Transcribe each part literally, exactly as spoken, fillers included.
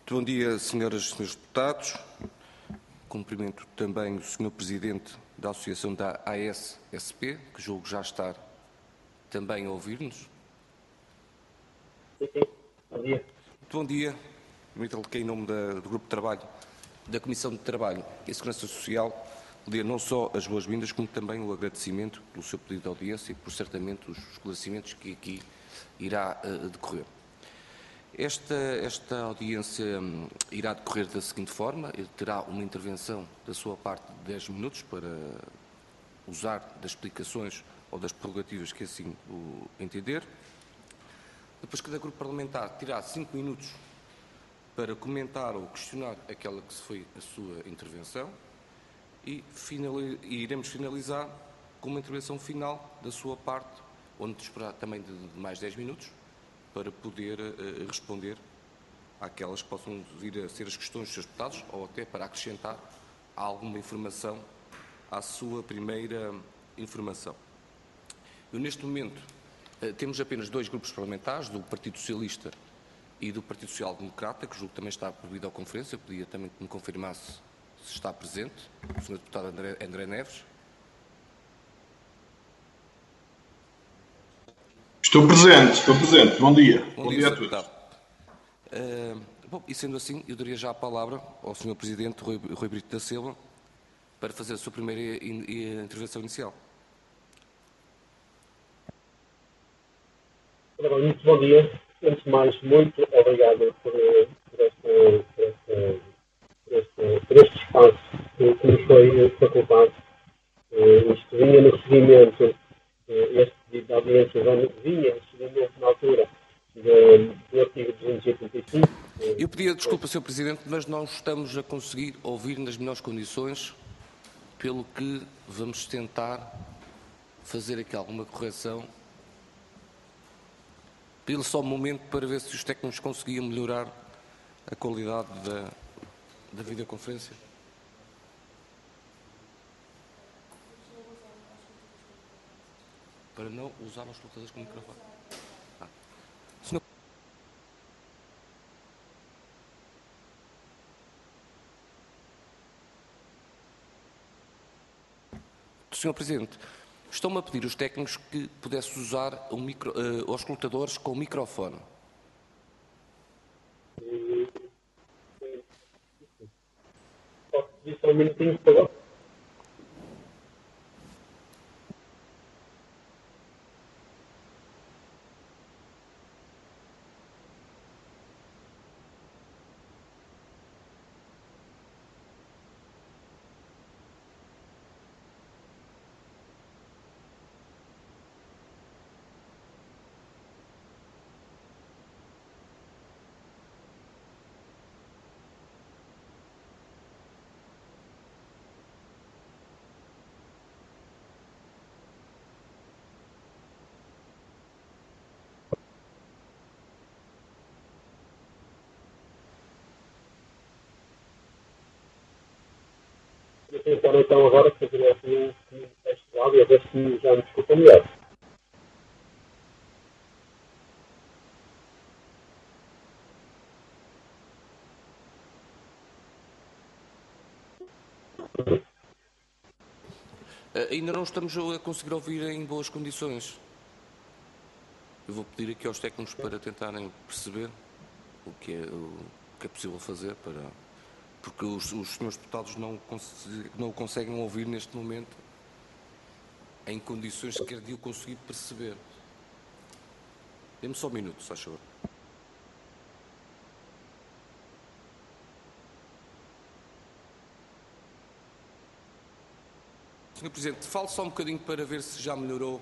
Muito bom dia, senhoras e senhores deputados. Cumprimento também o senhor Presidente da Associação da A S S P, que julgo já estar também a ouvir-nos. Sim, sim. Bom dia. Muito bom dia. Permita-lhe que, em nome da, do Grupo de Trabalho da Comissão de Trabalho e Segurança Social, dê não só as boas-vindas, como também o agradecimento pelo seu pedido de audiência e por certamente os esclarecimentos que aqui irá uh, decorrer. Esta, esta audiência hum, irá decorrer da seguinte forma: ele terá uma intervenção da sua parte de dez minutos para usar das explicações ou das prerrogativas que assim o entender. Depois, cada grupo parlamentar terá cinco minutos para comentar ou questionar aquela que foi a sua intervenção e, finali e iremos finalizar com uma intervenção final da sua parte, onde esperar também de, de mais dez minutos, para poder uh, responder àquelas que possam vir a ser as questões dos seus deputados ou até para acrescentar alguma informação à sua primeira informação. Eu, neste momento, uh, temos apenas dois grupos parlamentares, do Partido Socialista e do Partido Social Democrata, que julgo que também está por videoconferência. Eu pedia também que me confirmasse se está presente o senhor Deputado André, André Neves. Estou presente, estou presente. Bom dia. Bom, Bom dia, dia a senhor todos. Deputado. Uh, bom, e sendo assim, eu daria já a palavra ao senhor Presidente Rui, Rui Brito da Silva para fazer a sua primeira in, in, intervenção inicial. Muito bom dia. Antes de mais, muito obrigado por, por, este, por, este, por, este, por este espaço que nos foi facultado. Isto vinha no seguimento, este pedido de audiência vinha no seguimento na altura do, do artigo duzentos e oitenta e cinco. Eu pedia desculpa, senhor Presidente, mas não estamos a conseguir ouvir nas melhores condições, pelo que vamos tentar fazer aqui alguma correção. Pedi-lhe só um momento para ver se os técnicos conseguiam melhorar a qualidade da, da videoconferência. Para não usar os computadores com microfone. Ah. Senhor... Senhor Presidente, estão-me a pedir os técnicos que pudesse usar um micro, uh, os escutadores com microfone. Posso pedir só um minutinho, por favor? Vou tentar então agora fazer aqui um, um teste de áudio, a ver se já me escuta melhor. Uh, ainda não estamos a conseguir ouvir em boas condições. Eu vou pedir aqui aos técnicos para tentarem perceber o que é, o que é possível fazer, para, porque os, os senhores deputados não, não o conseguem ouvir neste momento em condições sequer de o conseguir perceber. Dê-me só um minuto, se faz favor. senhor Presidente, fale só um bocadinho para ver se já melhorou.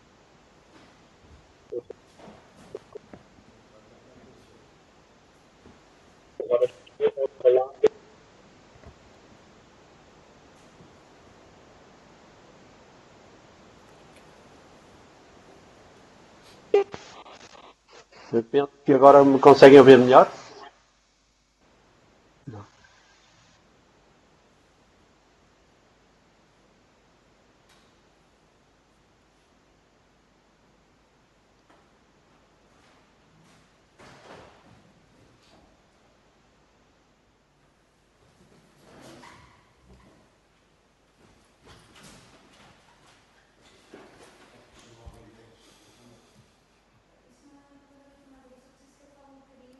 Penso que agora me conseguem ouvir melhor? Não.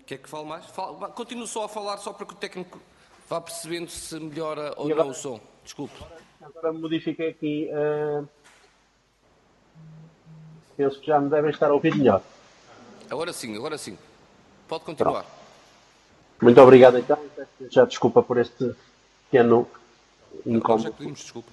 Quer que fale mais? Fala, continuo só a falar, só para que o técnico vá percebendo se melhora ou não o som. Desculpe. Agora modifiquei aqui. Uh, penso que já me devem estar a ouvir melhor. Agora sim, agora sim. Pode continuar. Pronto. Muito obrigado, então. Já desculpa por este pequeno incómodo. Nós já pedimos desculpa.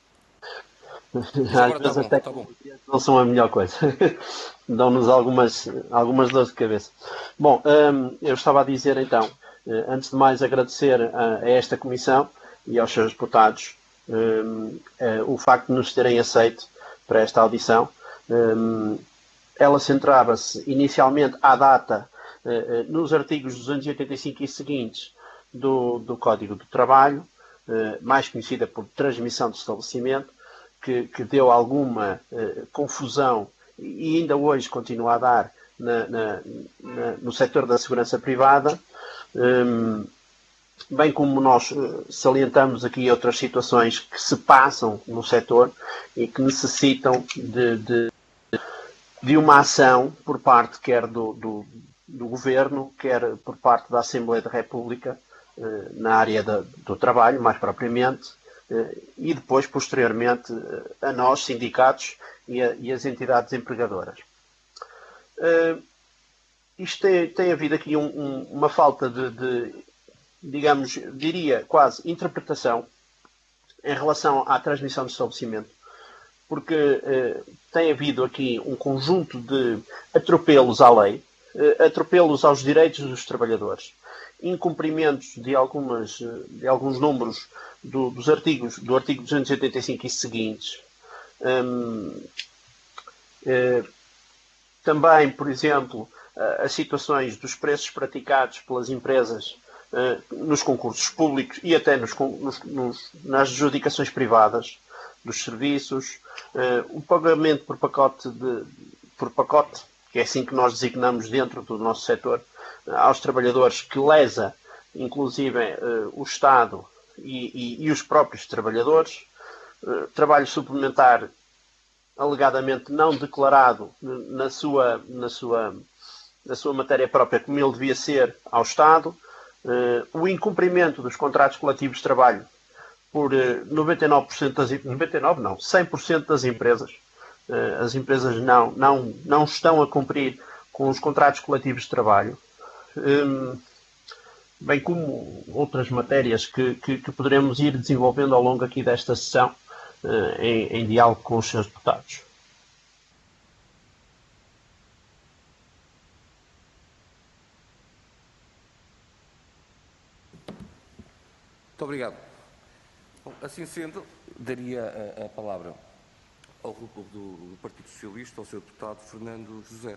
Às agora vezes está bom, está bom. Não são a melhor coisa. Dão-nos algumas, algumas dores de cabeça. Bom, um, eu estava a dizer então, antes de mais agradecer a, a esta comissão e aos seus deputados um, uh, o facto de nos terem aceito para esta audição. Um, ela centrava-se inicialmente à data uh, nos artigos duzentos e oitenta e cinco e seguintes do, do Código do Trabalho, uh, mais conhecida por transmissão de estabelecimento, que, que deu alguma uh, confusão e ainda hoje continua a dar na, na, na, no setor da segurança privada, um, bem como nós uh, salientamos aqui outras situações que se passam no setor e que necessitam de, de, de uma ação por parte quer do, do, do Governo, quer por parte da Assembleia da República, uh, na área da, do trabalho, mais propriamente, e depois, posteriormente, a nós, sindicatos e, a, e as entidades empregadoras. Uh, isto tem, tem havido aqui um, um, uma falta de, de, digamos, diria quase, interpretação em relação à transmissão de estabelecimento, porque uh, tem havido aqui um conjunto de atropelos à lei, uh, atropelos aos direitos dos trabalhadores, incumprimentos de, algumas, de alguns números do, dos artigos, do artigo duzentos e oitenta e cinco e seguintes. Um, eh, também, por exemplo, as situações dos preços praticados pelas empresas eh, nos concursos públicos e até nos, nos, nos, nas adjudicações privadas dos serviços, eh, o pagamento por pacote, de, por pacote, que é assim que nós designamos dentro do nosso setor, aos trabalhadores, que lesa, inclusive, uh, o Estado e, e, e os próprios trabalhadores. Uh, trabalho suplementar alegadamente não declarado na sua, na sua, na sua matéria própria, como ele devia ser ao Estado. Uh, o incumprimento dos contratos coletivos de trabalho por uh, noventa e nove por cento das... noventa e nove não, cem por cento das empresas. Uh, as empresas não, não, não estão a cumprir com os contratos coletivos de trabalho. Um, bem como outras matérias que, que, que poderemos ir desenvolvendo ao longo aqui desta sessão, uh, em, em diálogo com os seus deputados. Muito obrigado. Bom, assim sendo, daria a, a palavra ao grupo do, do Partido Socialista, ao seu deputado Fernando José.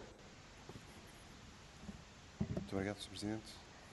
Muito obrigado, senhor Presidente.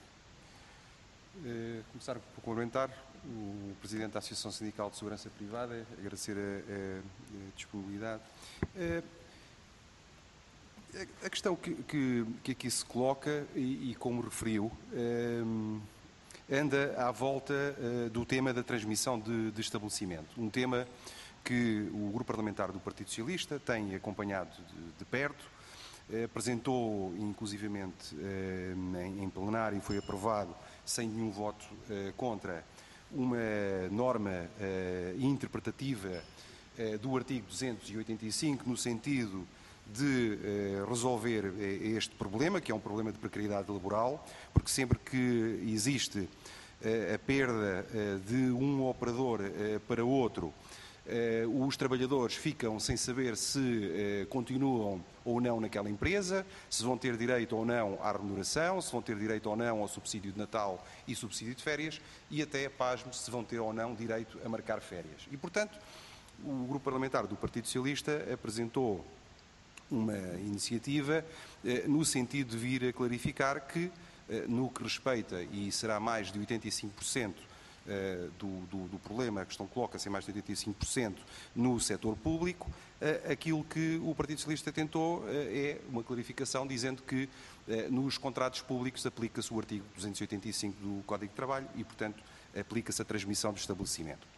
Uh, começar por cumprimentar o Presidente da Associação Sindical de Segurança Privada, agradecer a, a, a disponibilidade. Uh, a, a questão que, que, que aqui se coloca, e, e como referiu, uh, anda à volta uh, do tema da transmissão de, de estabelecimento. Um tema que o Grupo Parlamentar do Partido Socialista tem acompanhado de, de perto. Apresentou, inclusivamente, em plenário e foi aprovado, sem nenhum voto contra, uma norma interpretativa do artigo duzentos e oitenta e cinco, no sentido de resolver este problema, que é um problema de precariedade laboral, porque sempre que existe a perda de um operador para outro, Uh, os trabalhadores ficam sem saber se uh, continuam ou não naquela empresa, se vão ter direito ou não à remuneração, se vão ter direito ou não ao subsídio de Natal e subsídio de férias e até, pasmo, se vão ter ou não direito a marcar férias. E, portanto, o Grupo Parlamentar do Partido Socialista apresentou uma iniciativa uh, no sentido de vir a clarificar que, uh, no que respeita, e será mais de oitenta e cinco por cento Uh, do, do, do problema, a questão coloca-se em mais de oitenta e cinco por cento no setor público, uh, aquilo que o Partido Socialista tentou uh, é uma clarificação dizendo que uh, nos contratos públicos aplica-se o artigo duzentos e oitenta e cinco do Código de Trabalho e, portanto, aplica-se a transmissão do estabelecimento.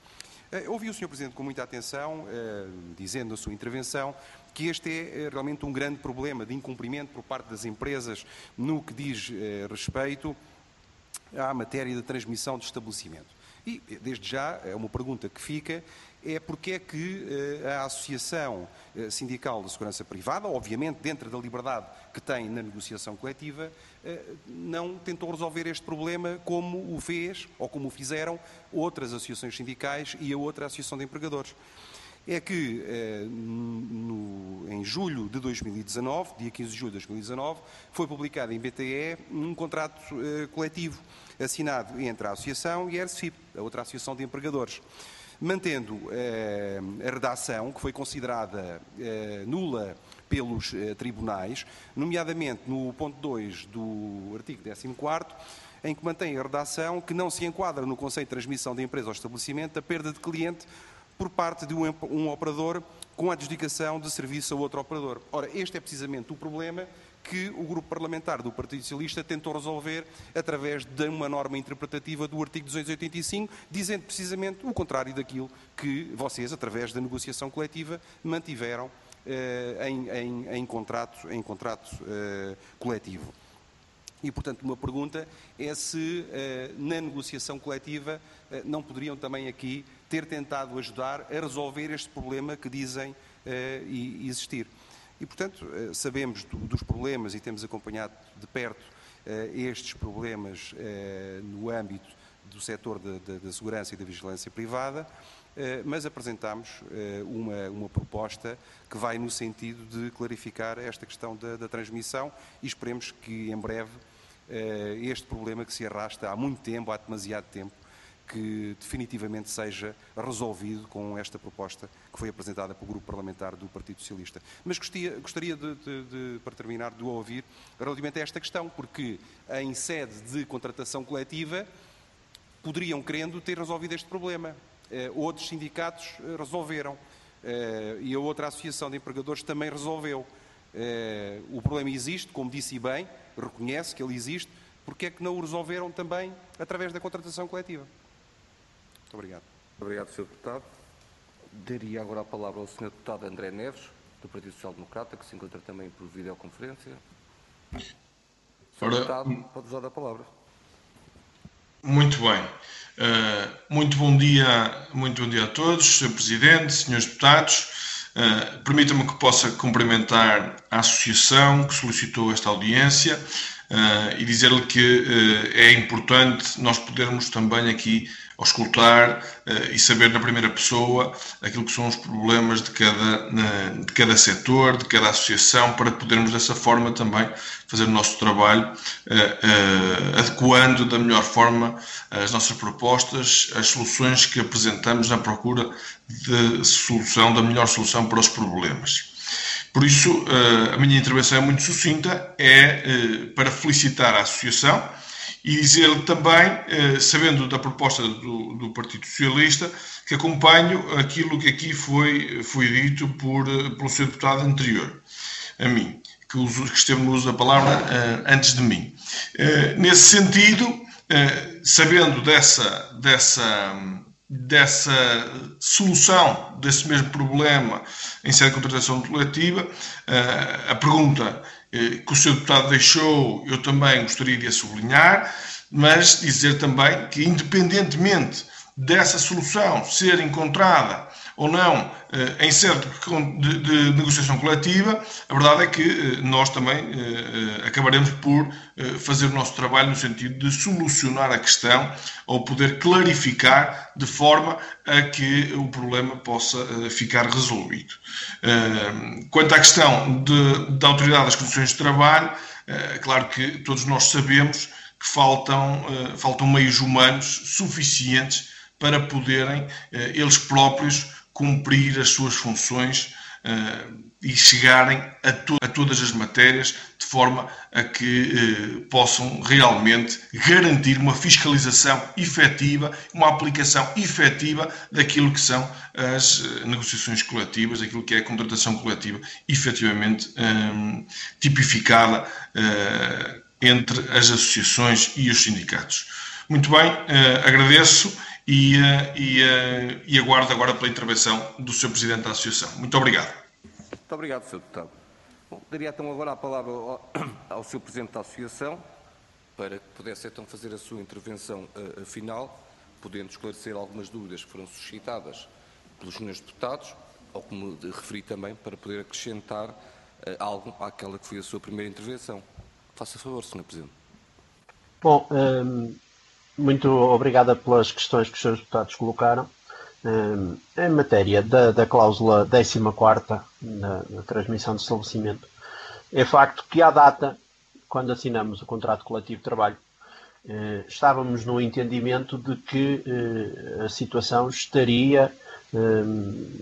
Ouvi o senhor Presidente com muita atenção, dizendo na sua intervenção que este é realmente um grande problema de incumprimento por parte das empresas no que diz respeito à matéria da transmissão de estabelecimento. E, desde já, é uma pergunta que fica, é porque é que a Associação Sindical de Segurança Privada, obviamente dentro da liberdade que tem na negociação coletiva, não tentou resolver este problema como o fez, ou como o fizeram, outras associações sindicais e a outra Associação de Empregadores. É que, no, em julho de dois mil e dezanove, dia quinze de julho de dois mil e dezanove, foi publicado em B T E um contrato coletivo assinado entre a Associação e a ERSFIP, a outra Associação de Empregadores, mantendo eh, a redação, que foi considerada eh, nula pelos eh, tribunais, nomeadamente no ponto dois do artigo décimo quarto, em que mantém a redação que não se enquadra no conceito de transmissão de empresa ao estabelecimento a perda de cliente por parte de um, um operador com a adjudicação de serviço a outro operador. Ora, este é precisamente o problema que o Grupo Parlamentar do Partido Socialista tentou resolver através de uma norma interpretativa do artigo duzentos e oitenta e cinco, dizendo precisamente o contrário daquilo que vocês, através da negociação coletiva, mantiveram eh, em, em, em contrato, em contrato eh, coletivo. E, portanto, uma pergunta é se, eh, na negociação coletiva, eh, não poderiam também aqui ter tentado ajudar a resolver este problema que dizem eh, existir. E, portanto, eh, sabemos do, dos problemas e temos acompanhado de perto eh, estes problemas eh, no âmbito do setor da, da, da segurança e da vigilância privada, eh, mas apresentamos eh, uma, uma proposta que vai no sentido de clarificar esta questão da, da transmissão e esperemos que em breve eh, este problema que se arrasta há muito tempo, há demasiado tempo, que definitivamente seja resolvido com esta proposta que foi apresentada pelo Grupo Parlamentar do Partido Socialista. Mas gostaria, gostaria de, de, de, para terminar, de o ouvir relativamente a esta questão, porque em sede de contratação coletiva poderiam, querendo, ter resolvido este problema. Eh, outros sindicatos resolveram eh, e a outra Associação de Empregadores também resolveu. Eh, o problema existe, como disse bem, reconhece que ele existe, porque é que não o resolveram também através da contratação coletiva? Muito obrigado. Obrigado, senhor Deputado. Daria agora a palavra ao senhor Deputado André Neves, do Partido Social Democrata, que se encontra também por videoconferência. senhor Ora, Deputado, pode usar a palavra. Muito bem. Uh, muito bom dia, muito bom dia a todos, senhor Presidente, senhores Deputados. Uh, Permita-me que possa cumprimentar a Associação que solicitou esta audiência uh, e dizer-lhe que uh, é importante nós podermos também aqui auscultar uh, e saber na primeira pessoa aquilo que são os problemas de cada, uh, de cada setor, de cada associação, para podermos dessa forma também fazer o nosso trabalho, uh, uh, adequando da melhor forma as nossas propostas, as soluções que apresentamos na procura de solução, da melhor solução para os problemas. Por isso, uh, a minha intervenção é muito sucinta, é uh, para felicitar a Associação e dizer-lhe também, eh, sabendo da proposta do, do Partido Socialista, que acompanho aquilo que aqui foi, foi dito por, pelo senhor deputado anterior a mim, que, uso, que esteve no uso da palavra eh, antes de mim. Eh, nesse sentido, eh, sabendo dessa, dessa, dessa solução desse mesmo problema em sede de contratação coletiva, eh, a pergunta que o senhor deputado deixou, eu também gostaria de a sublinhar, mas dizer também que, independentemente dessa solução ser encontrada ou não em sede de, de negociação coletiva, a verdade é que nós também acabaremos por fazer o nosso trabalho no sentido de solucionar a questão ou poder clarificar de forma a que o problema possa ficar resolvido. Quanto à questão de, da Autoridade das Condições de Trabalho, é claro que todos nós sabemos que faltam, faltam meios humanos suficientes para poderem eles próprios cumprir as suas funções uh, e chegarem a, to a todas as matérias de forma a que uh, possam realmente garantir uma fiscalização efetiva, uma aplicação efetiva daquilo que são as uh, negociações coletivas, daquilo que é a contratação coletiva efetivamente um, tipificada uh, entre as associações e os sindicatos. Muito bem, uh, agradeço e, e, e aguardo agora pela intervenção do senhor Presidente da Associação. Muito obrigado. Muito obrigado, senhor Deputado. Bom, daria então agora a palavra ao, ao senhor Presidente da Associação para que pudesse então fazer a sua intervenção uh, final, podendo esclarecer algumas dúvidas que foram suscitadas pelos senhores deputados, ou como referi também, para poder acrescentar uh, algo àquela que foi a sua primeira intervenção. Faça favor, senhor Presidente. Bom, um, muito obrigada pelas questões que os senhores deputados colocaram. Um, em matéria da, da cláusula décima quarta na, na transmissão de estabelecimento, é facto que à data, quando assinamos o contrato coletivo de trabalho, eh, estávamos no entendimento de que eh, a situação estaria eh,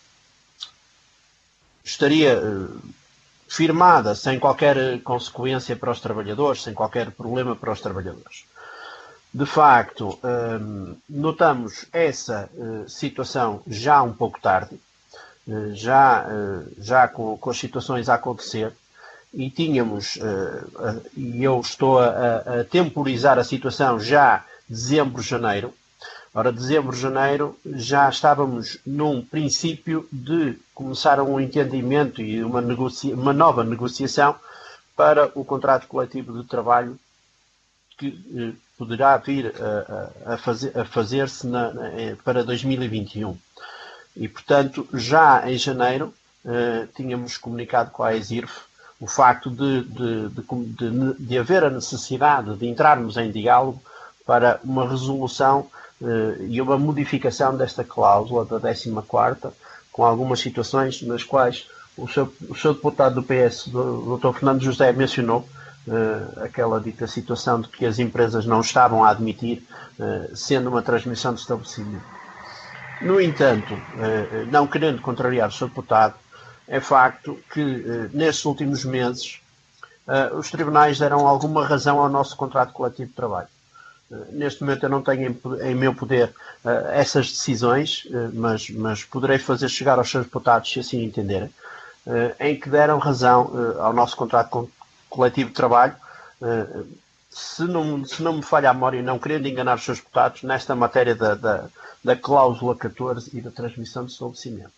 estaria eh, firmada sem qualquer consequência para os trabalhadores, sem qualquer problema para os trabalhadores. De facto, eh, notamos essa eh, situação já um pouco tarde, eh, já, eh, já com, com as situações a acontecer, e tínhamos, uh, uh, e eu estou a, a temporizar a situação já dezembro, janeiro. Ora, dezembro, janeiro, já estávamos num princípio de começar um entendimento e uma, negocia uma nova negociação para o contrato coletivo de trabalho que uh, poderá vir a, a, fazer, a fazer-se para dois mil e vinte e um. E, portanto, já em janeiro, uh, tínhamos comunicado com a ESIRF o facto de, de, de, de, de haver a necessidade de entrarmos em diálogo para uma resolução eh, e uma modificação desta cláusula da décima quarta, com algumas situações nas quais o seu, o seu deputado do P S, o doutor Fernando José, mencionou eh, aquela dita situação de que as empresas não estavam a admitir, eh, sendo uma transmissão de estabelecimento. No entanto, eh, não querendo contrariar o seu deputado, é facto que, eh, nestes últimos meses, eh, os tribunais deram alguma razão ao nosso contrato coletivo de trabalho. Eh, neste momento eu não tenho em, em meu poder eh, essas decisões, eh, mas, mas poderei fazer chegar aos seus deputados, se assim entenderem, eh, em que deram razão eh, ao nosso contrato coletivo de trabalho, eh, se, não, se não me falha a memória, não querendo enganar os seus deputados, nesta matéria da, da, da cláusula catorze e da transmissão de estabelecimento.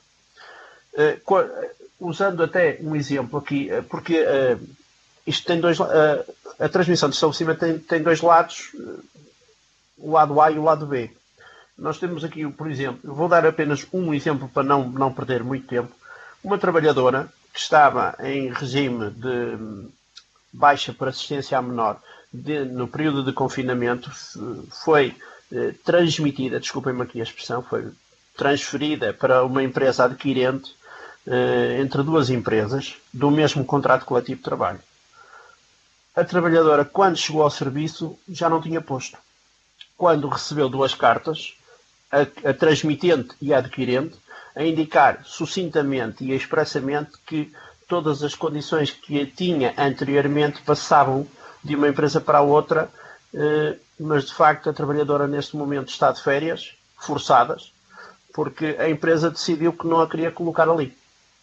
Uh, usando até um exemplo aqui, uh, porque uh, isto tem dois, uh, a transmissão de estabelecimento tem, tem dois lados, uh, o lado A e o lado B. Nós temos aqui, por exemplo, vou dar apenas um exemplo para não, não perder muito tempo. Uma trabalhadora que estava em regime de baixa por assistência à menor de, no período de confinamento foi uh, transmitida, desculpem-me aqui a expressão, foi transferida para uma empresa adquirente entre duas empresas do mesmo contrato coletivo de trabalho. A trabalhadora, quando chegou ao serviço, já não tinha posto. Quando recebeu duas cartas, a, a transmitente e a adquirente, a indicar sucintamente e expressamente que todas as condições que tinha anteriormente passavam de uma empresa para a outra, mas de facto a trabalhadora neste momento está de férias, forçadas, porque a empresa decidiu que não a queria colocar ali.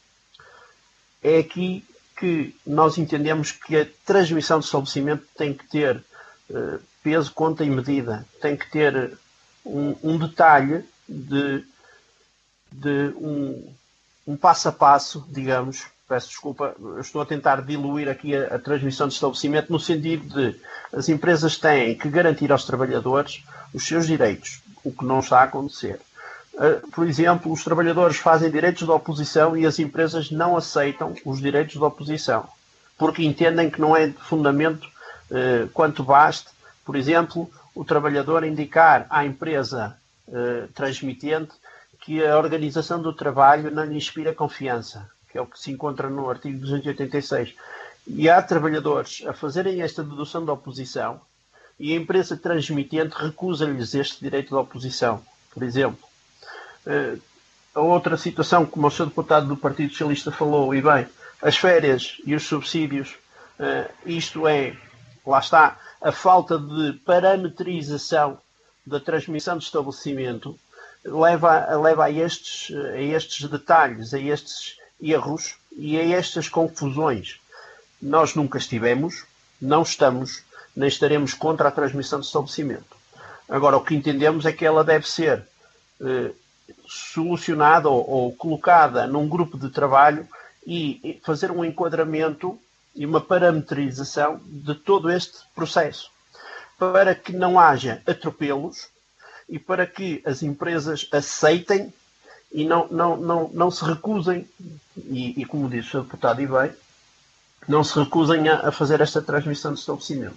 É aqui que nós entendemos que a transmissão de estabelecimento tem que ter uh, peso, conta e medida. Tem que ter um, um detalhe de, de um, um passo a passo, digamos. Peço desculpa, eu estou a tentar diluir aqui a, a transmissão de estabelecimento no sentido de as empresas têm que garantir aos trabalhadores os seus direitos, o que não está a acontecer. Por exemplo, os trabalhadores fazem direitos de oposição e as empresas não aceitam os direitos de oposição, porque entendem que não é de fundamento eh, quanto baste, por exemplo, o trabalhador indicar à empresa eh, transmitente que a organização do trabalho não lhe inspira confiança, que é o que se encontra no artigo duzentos e oitenta e seis. E há trabalhadores a fazerem esta dedução de oposição e a empresa transmitente recusa-lhes este direito de oposição, por exemplo. Uh, a outra situação, como o senhor deputado do Partido Socialista falou, e bem, as férias e os subsídios, uh, isto é, lá está, a falta de parametrização da transmissão de estabelecimento leva, leva a, estes, a estes detalhes, a estes erros e a estas confusões. Nós nunca estivemos, não estamos, nem estaremos contra a transmissão de estabelecimento. Agora, o que entendemos é que ela deve ser eh, solucionada ou, ou colocada num grupo de trabalho e, e fazer um enquadramento e uma parametrização de todo este processo, para que não haja atropelos e para que as empresas aceitem e não, não, não, não se recusem, e, e como disse o senhor Deputado e bem, não se recusem a, a fazer esta transmissão de estabelecimento.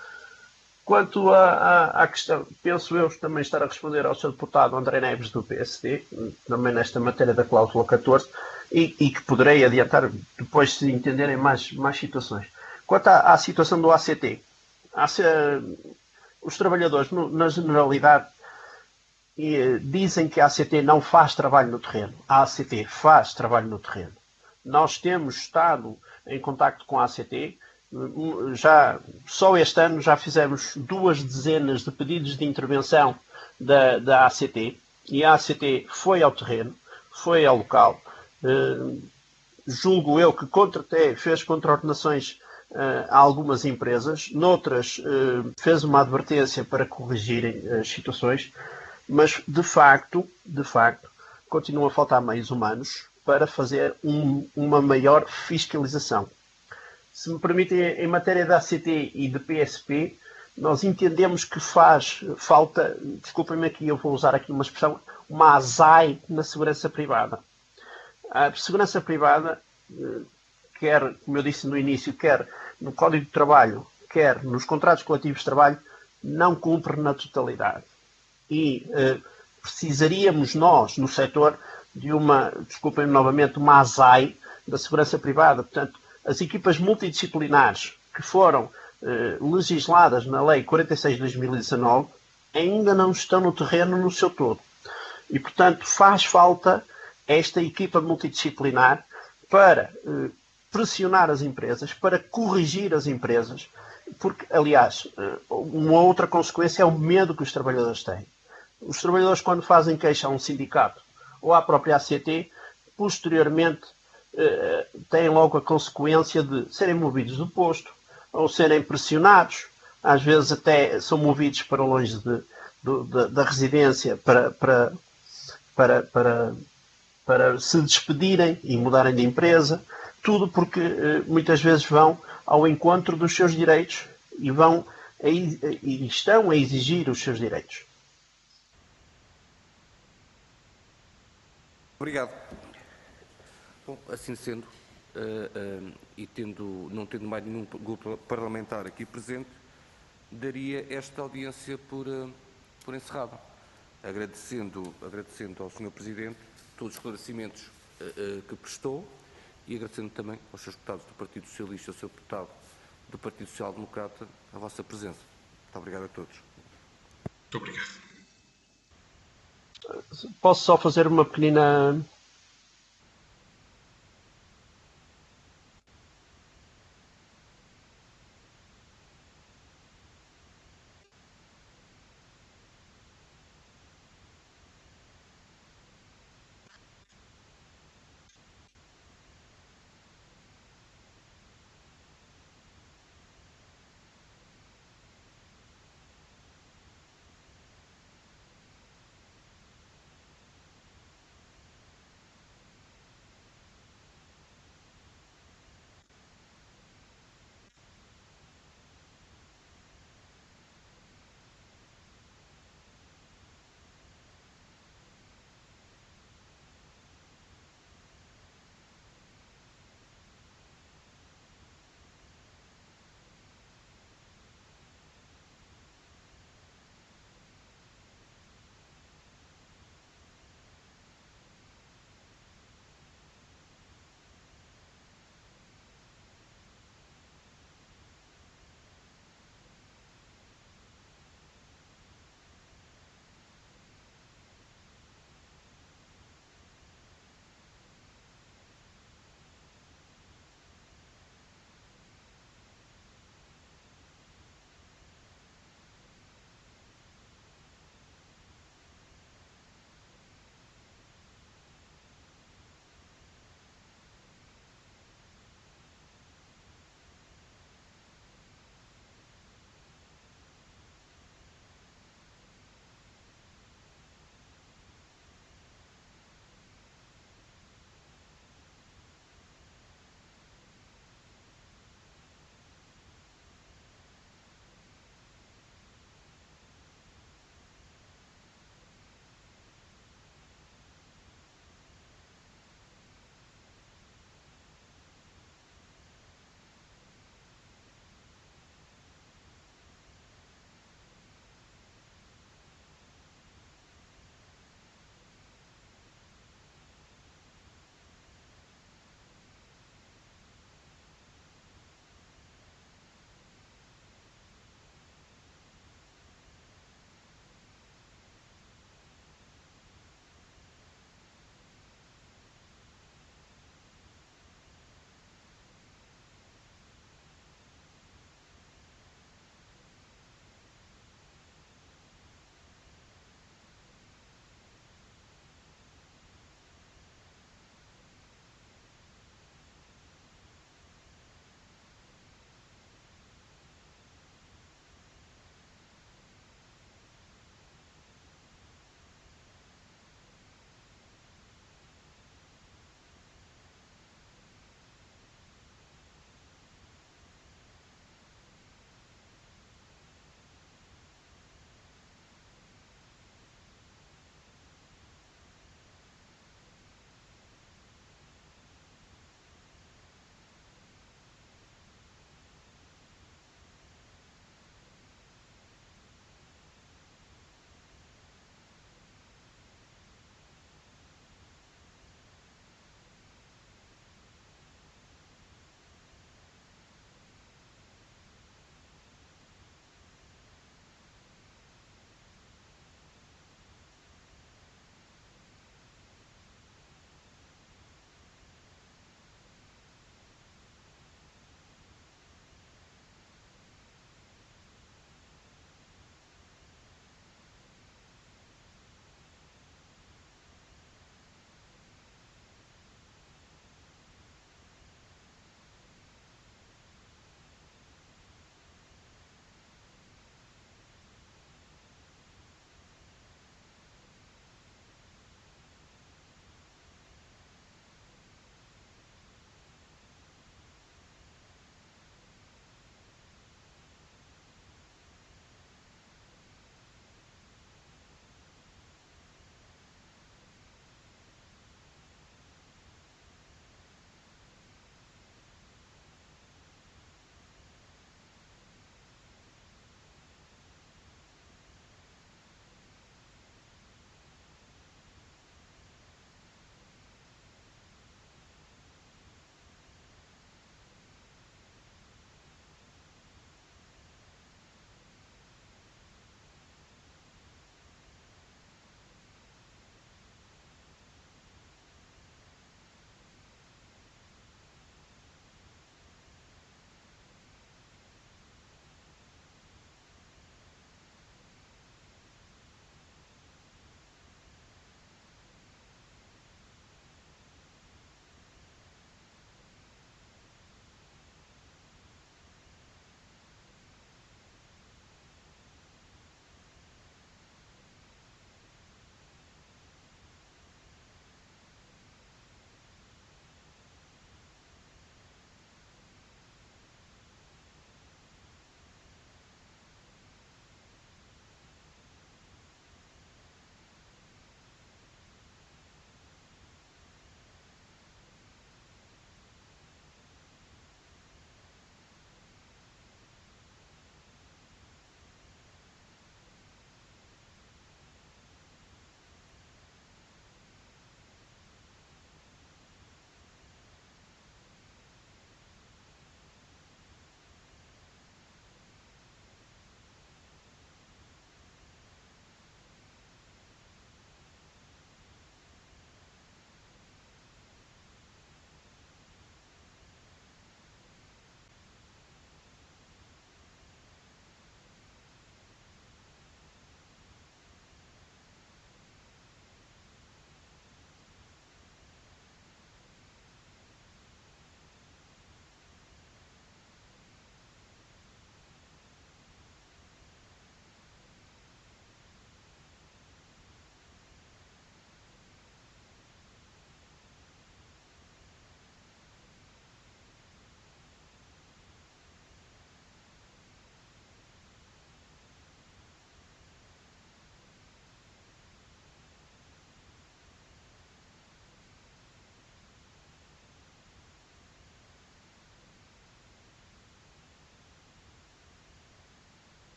Quanto à, à, à questão, penso eu também estar a responder ao senhor Deputado André Neves do P S D, também nesta matéria da cláusula catorze, e, e que poderei adiantar depois se entenderem mais, mais situações. Quanto à, à situação do A C T, há, os trabalhadores, no, na generalidade, e, dizem que a A C T não faz trabalho no terreno. A A C T faz trabalho no terreno. Nós temos estado em contacto com a A C T, já, só este ano já fizemos duas dezenas de pedidos de intervenção da, da A C T, e a A C T foi ao terreno, foi ao local. Uh, julgo eu que contratei, fez contraordenações uh, a algumas empresas, noutras uh, fez uma advertência para corrigirem as situações, mas de facto, de facto, continua a faltar meios humanos para fazer um, uma maior fiscalização. Se me permitem, em matéria da A C T e de P S P, nós entendemos que faz falta, desculpem-me aqui, eu vou usar aqui uma expressão, uma azai na segurança privada. A segurança privada, quer, como eu disse no início, quer no Código de Trabalho, quer nos contratos coletivos de trabalho, não cumpre na totalidade. E eh, precisaríamos nós, no setor, de uma, desculpem-me novamente, uma azai da segurança privada. Portanto, as equipas multidisciplinares que foram eh, legisladas na Lei quarenta e seis de dois mil e dezanove ainda não estão no terreno no seu todo. E, portanto, faz falta esta equipa multidisciplinar para eh, pressionar as empresas, para corrigir as empresas, porque, aliás, eh, uma outra consequência é o medo que os trabalhadores têm. Os trabalhadores, quando fazem queixa a um sindicato ou à própria A C T, posteriormente têm logo a consequência de serem movidos do posto ou serem pressionados, às vezes até são movidos para longe de, de, de, da residência para, para, para, para, para se despedirem e mudarem de empresa, tudo porque muitas vezes vão ao encontro dos seus direitos e, vão a, e estão a exigir os seus direitos. Obrigado. Bom, assim sendo, uh, uh, e tendo, não tendo mais nenhum grupo parlamentar aqui presente, daria esta audiência por, uh, por encerrada, agradecendo, agradecendo ao senhor Presidente todos os esclarecimentos uh, uh, que prestou e agradecendo também aos seus deputados do Partido Socialista e ao seu deputado do Partido Social Democrata a vossa presença. Muito obrigado a todos. Muito obrigado. Posso só fazer uma pequenina